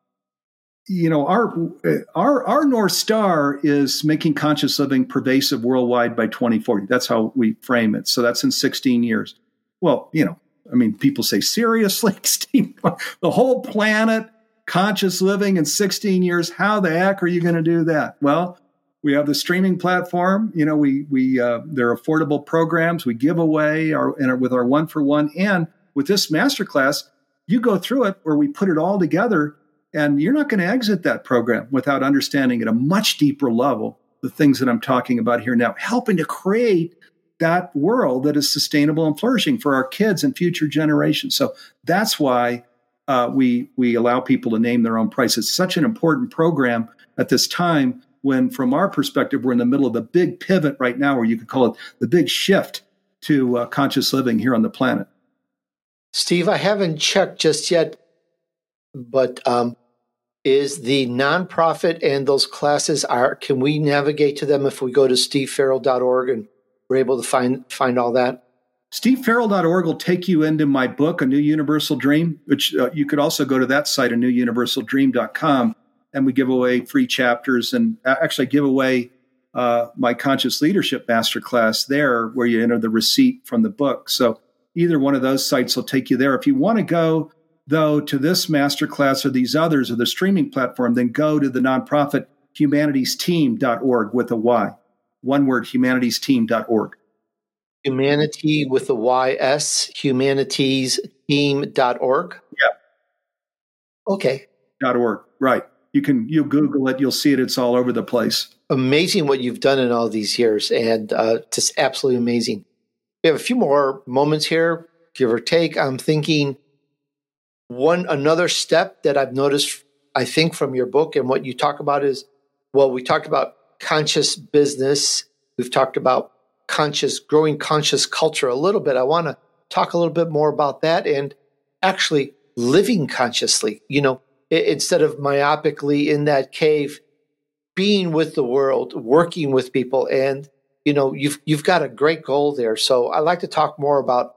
you know, our our our North Star is making conscious living pervasive worldwide by twenty forty. That's how we frame it. So that's in sixteen years. Well, you know, I mean, people say, seriously, Steve, the whole planet, conscious living in sixteen years, how the heck are you going to do that? Well, we have the streaming platform. You know, we we uh, they're affordable programs. We give away our, and with our one for one. And with this masterclass, you go through it where we put it all together. And you're not going to exit that program without understanding at a much deeper level the things that I'm talking about here now, helping to create that world that is sustainable and flourishing for our kids and future generations. So that's why uh, we we allow people to name their own price. It's such an important program at this time when, from our perspective, we're in the middle of the big pivot right now, or you could call it the big shift to uh, conscious living here on the planet.
Steve, I haven't checked just yet, but um, is the nonprofit and those classes, are can we navigate to them if we go to steve farrell dot org and we're able to find find all that?
steve farrell dot org will take you into my book, A New Universal Dream, which uh, you could also go to that site, a new universal dream dot com, and we give away free chapters and actually give away uh, my Conscious Leadership Masterclass there, where you enter the receipt from the book. So either one of those sites will take you there. If you want to go, though, to this masterclass or these others or the streaming platform, then go to the nonprofit humanities team dot org with a Y. One word, humanities team dot org.
Humanity with a Y S, humanities team dot org?
Yeah.
Okay.
.org, right. You can, you Google it, you'll see it, it's all over the place.
Amazing what you've done in all these years, and uh, just absolutely amazing. We have a few more moments here, give or take. I'm thinking one another step that I've noticed, I think, from your book and what you talk about is, well, we talked about conscious business. We've talked about conscious, growing conscious culture a little bit. I want to talk a little bit more about that and actually living consciously, you know, instead of myopically in that cave, being with the world, working with people. And, you know, you've, you've got a great goal there. So I'd like to talk more about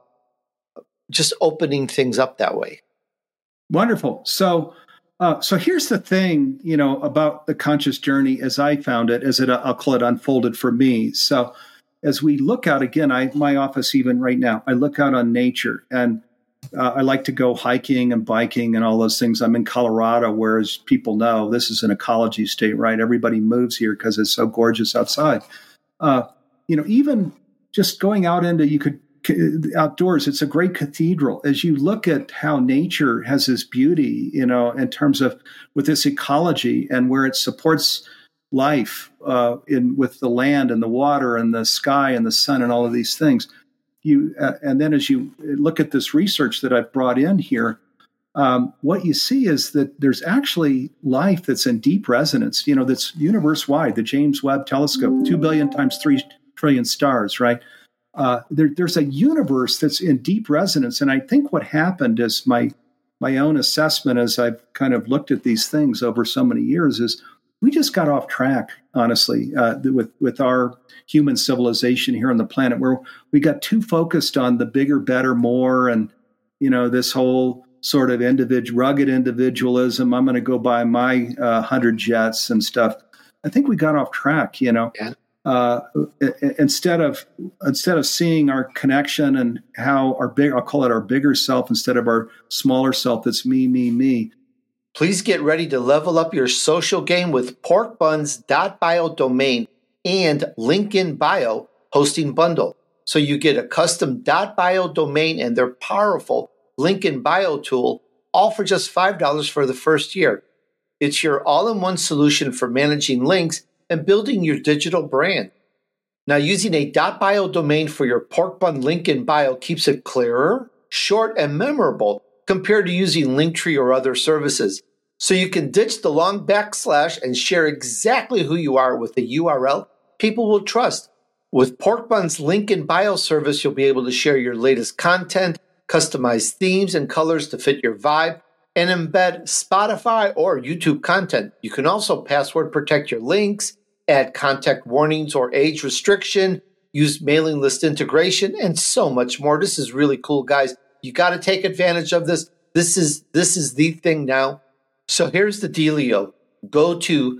just opening things up that way.
Wonderful. So, uh, so here's the thing, you know, about the conscious journey as I found it, as it, I'll call it, unfolded for me. So as we look out again, I, my office, even right now, I look out on nature, and uh, I like to go hiking and biking and all those things. I'm in Colorado, where, as people know, this is an ecology state, right? Everybody moves here because it's so gorgeous outside. Uh, you know, even just going out into, you could, outdoors, it's a great cathedral. As you look at how nature has this beauty, you know, in terms of with this ecology and where it supports life uh, in with the land and the water and the sky and the sun and all of these things. You uh, and then as you look at this research that I've brought in here, um, what you see is that there's actually life that's in deep resonance. You know, that's universe wide. The James Webb Telescope, two billion times three trillion stars, right? Uh, there, there's a universe that's in deep resonance. And I think what happened is my my own assessment as I've kind of looked at these things over so many years is we just got off track, honestly, uh, with, with our human civilization here on the planet, where we got too focused on the bigger, better, more, and, you know, this whole sort of individual, rugged individualism. I'm going to go buy my uh, hundred jets and stuff. I think we got off track, you know. Yeah. Uh, instead of instead of seeing our connection and how our big, I'll call it our bigger self instead of our smaller self. That's me, me, me.
Please get ready to level up your social game with pork buns dot bio domain and link in bio hosting bundle. So you get a custom .bio domain and their powerful link in bio tool, all for just five dollars for the first year. It's your all-in-one solution for managing links and building your digital brand. Now, using a .bio domain for your pork bun link in bio keeps it clearer, short, and memorable compared to using Linktree or other services. So you can ditch the long backslash and share exactly who you are with a U R L people will trust. With Pork Bun's link in bio service, you'll be able to share your latest content, customize themes and colors to fit your vibe, and embed Spotify or YouTube content. You can also password protect your links, add contact warnings or age restriction, use mailing list integration, and so much more. This is really cool, guys. You got to take advantage of this. This is this is the thing now. So here's the dealio. Go to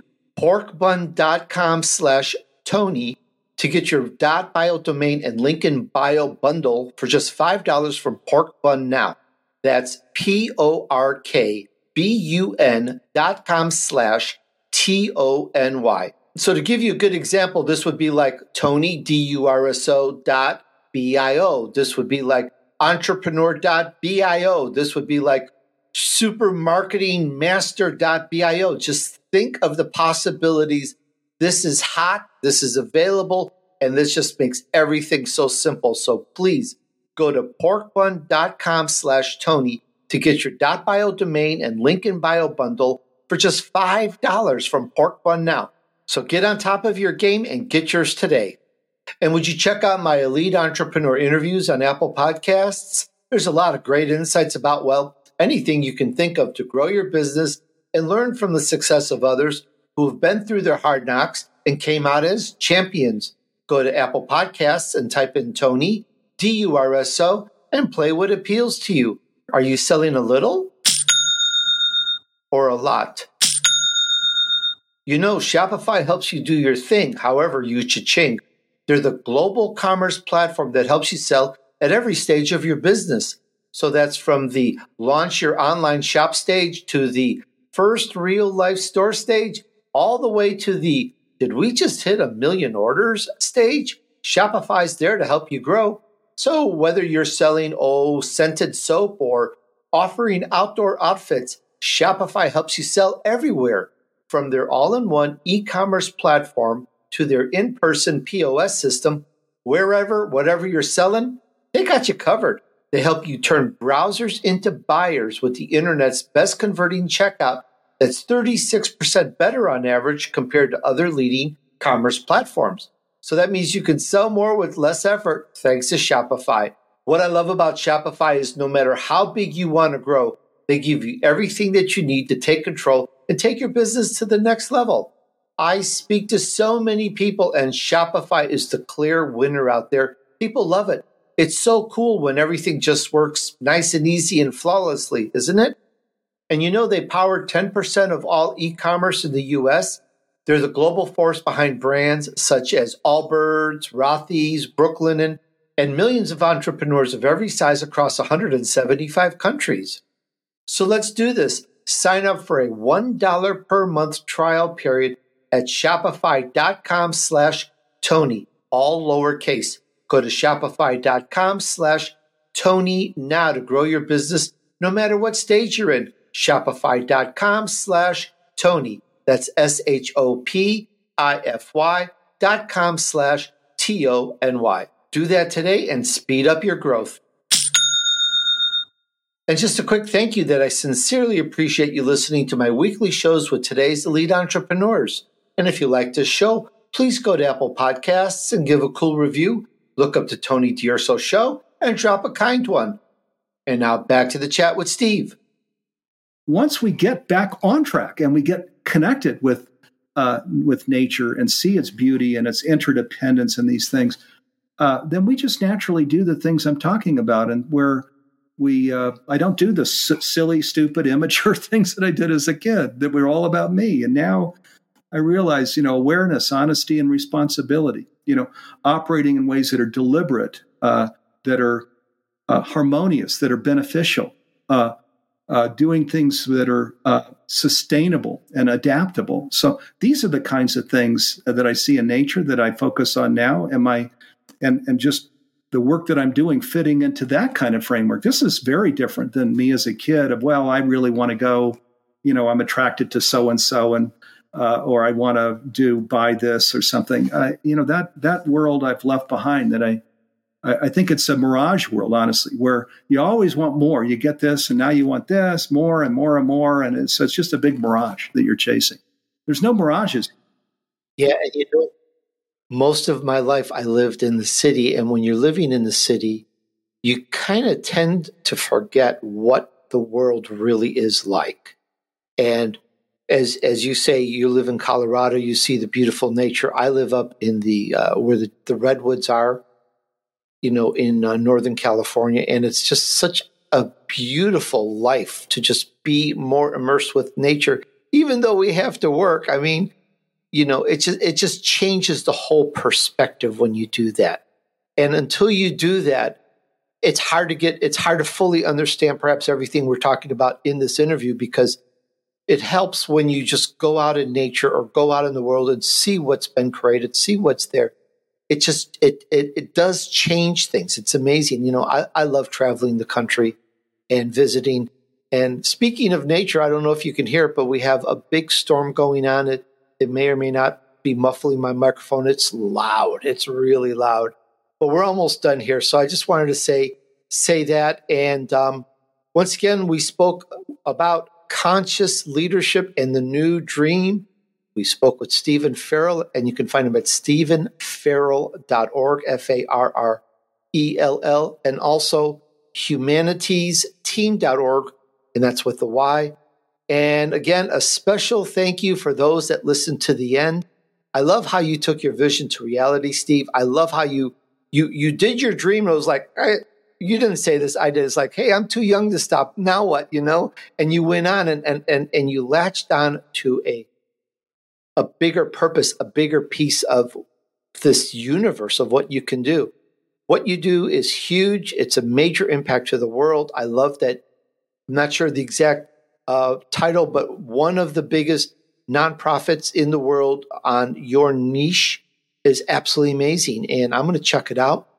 porkbun.com slash Tony to get your .bio domain and link in bio bundle for just five dollars from Pork Bun now. That's P-O-R-K-B-U-N dot com slash T-O-N-Y. So to give you a good example, this would be like Tony, D U R S O dot B I O. This would be like entrepreneur dot B I O. This would be like supermarketingmaster dot B I O. Just think of the possibilities. This is hot. This is available. And this just makes everything so simple. So please go to porkbun.com slash Tony to get your .bio domain and link in bio bundle for just five dollars from Pork Bun now. So get on top of your game and get yours today. And would you check out my Elite Entrepreneur interviews on Apple Podcasts? There's a lot of great insights about, well, anything you can think of to grow your business and learn from the success of others who have been through their hard knocks and came out as champions. Go to Apple Podcasts and type in Tony, D U R S O, and play what appeals to you. Are you selling a little or a lot? You know, Shopify helps you do your thing, however you cha-ching. They're the global commerce platform that helps you sell at every stage of your business. So that's from the launch your online shop stage to the first real life store stage, all the way to the did we just hit a million orders stage? Shopify's there to help you grow. So whether you're selling, oh, scented soap or offering outdoor outfits, Shopify helps you sell everywhere. From their all-in-one e-commerce platform to their in-person P O S system, wherever, whatever you're selling, they got you covered. They help you turn browsers into buyers with the internet's best converting checkout that's thirty-six percent better on average compared to other leading commerce platforms. So that means you can sell more with less effort thanks to Shopify. What I love about Shopify is no matter how big you want to grow, they give you everything that you need to take control and take your business to the next level. I speak to so many people, and Shopify is the clear winner out there. People love it. It's so cool when everything just works nice and easy and flawlessly, isn't it? And you know they power ten percent of all e-commerce in the U S. They're the global force behind brands such as Allbirds, Rothy's, Brooklinen, and millions of entrepreneurs of every size across one hundred seventy-five countries. So let's do this. Sign up for a one dollar per month trial period at shopify.com slash Tony, all lowercase. Go to shopify.com slash Tony now to grow your business no matter what stage you're in. Shopify.com slash Tony. That's S-H-O-P-I-F-Y dot com slash T-O-N-Y. Do that today and speed up your growth. And just a quick thank you that I sincerely appreciate you listening to my weekly shows with today's elite entrepreneurs. And if you like this show, please go to Apple Podcasts and give a cool review. Look up the Tony D'Urso Show and drop a kind one. And now back to the chat with Steve.
Once we get back on track and we get connected with uh, with nature and see its beauty and its interdependence and these things, uh, then we just naturally do the things I'm talking about, and where we uh, I don't do the s- silly, stupid, immature things that I did as a kid that were all about me. And now I realize, you know, awareness, honesty, and responsibility, you know, operating in ways that are deliberate, uh, that are uh, harmonious, that are beneficial, uh, uh, doing things that are uh, sustainable and adaptable. So these are the kinds of things that I see in nature that I focus on now. And my, and, and just the work that I'm doing fitting into that kind of framework. This is very different than me as a kid of, well, I really want to go, you know, I'm attracted to so-and-so and, Uh, or I want to do buy this or something. Uh, you know, that that world I've left behind. That I, I think it's a mirage world, honestly, where you always want more. You get this, and now you want this more and more and more, and it's, it's just a big mirage that you're chasing. There's no mirages.
Yeah, and you know, most of my life I lived in the city, and when you're living in the city, you kind of tend to forget what the world really is like, and As as you say, you live in Colorado, you see the beautiful nature. I live up in the uh, where the, the redwoods are, you know, in uh, Northern California, and it's just such a beautiful life to just be more immersed with nature, even though we have to work. I mean, you know, it just it just changes the whole perspective when you do that. And until you do that, it's hard to get it's hard to fully understand perhaps everything we're talking about in this interview, because it helps when you just go out in nature or go out in the world and see what's been created, see what's there. It just, it it, it does change things. It's amazing. You know, I, I love traveling the country and visiting. And speaking of nature, I don't know if you can hear it, but we have a big storm going on. It, it may or may not be muffling my microphone. It's loud. It's really loud. But we're almost done here. So I just wanted to say, say that. And um, once again, we spoke about conscious leadership and the new dream. We spoke with Stephen Farrell, and you can find him at stephen farrell dot org, F A R R E L L, and also humanities team dot org, and that's with the Y. And again, a special thank you for those that listened to the end. I love how you took your vision to reality, Steve. I love how you you you did your dream. It was like, I, you didn't say this, I did. It's like, hey, I'm too young to stop. Now what, you know? And you went on and and and, and you latched on to a a bigger purpose, a bigger piece of this universe of what you can do. What you do is huge. It's a major impact to the world. I love that. I'm not sure the exact uh, title, but one of the biggest nonprofits in the world on your niche is absolutely amazing. And I'm going to check it out.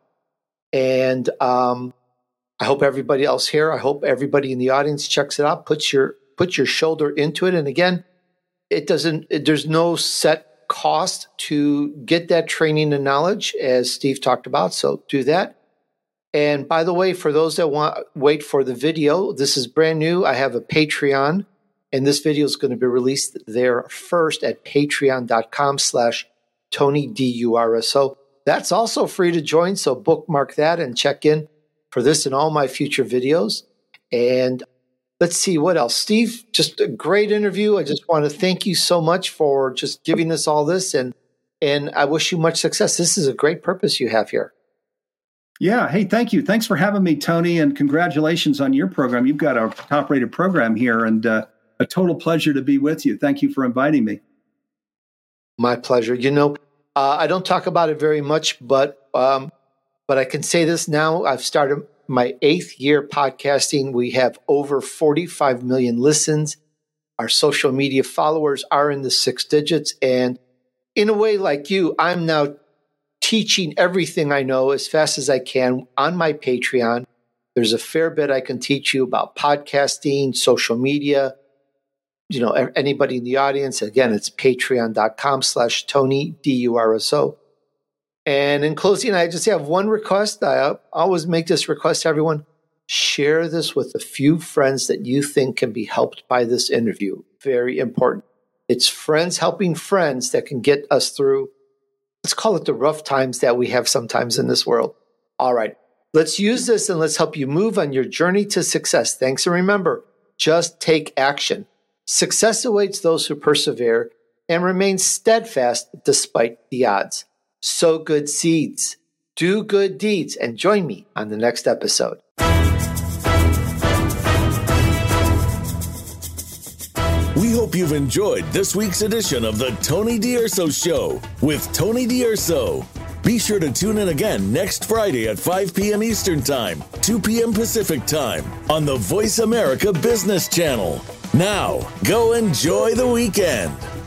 And um, I hope everybody else here, I hope everybody in the audience checks it out, puts your put your shoulder into it. And again, it doesn't. It, there's no set cost to get that training and knowledge, as Steve talked about. So do that. And by the way, for those that want wait for the video, this is brand new. I have a Patreon, and this video is going to be released there first at patreon dot com slash Tony D U R S O. That's also free to join, so bookmark that and check in for this and all my future videos. And let's see what else. Steve, just a great interview. I just want to thank you so much for just giving us all this, and and I wish you much success. This is a great purpose you have here.
Yeah. Hey, thank you. Thanks for having me, Tony, and congratulations on your program. You've got a top-rated program here, and uh, a total pleasure to be with you. Thank you for inviting me.
My pleasure. You know, uh, I don't talk about it very much, but um, but I can say this now. I've started my eighth year podcasting. We have over forty-five million listens. Our social media followers are in the six digits. And in a way like you, I'm now teaching everything I know as fast as I can on my Patreon. There's a fair bit I can teach you about podcasting, social media. You know, anybody in the audience, again, it's patreon.com slash Tony, D U R S O. And in closing, I just have one request. I always make this request to everyone. Share this with a few friends that you think can be helped by this interview. Very important. It's friends helping friends that can get us through, let's call it the rough times that we have sometimes in this world. All right, let's use this and let's help you move on your journey to success. Thanks, and remember, just take action. Success awaits those who persevere and remain steadfast despite the odds. Sow good seeds, do good deeds, and join me on the next episode.
We hope you've enjoyed this week's edition of the Tony D'Urso Show with Tony D'Urso. Be sure to tune in again next Friday at five p.m. Eastern Time, two p.m. Pacific Time on the Voice America Business Channel. Now, go enjoy the weekend.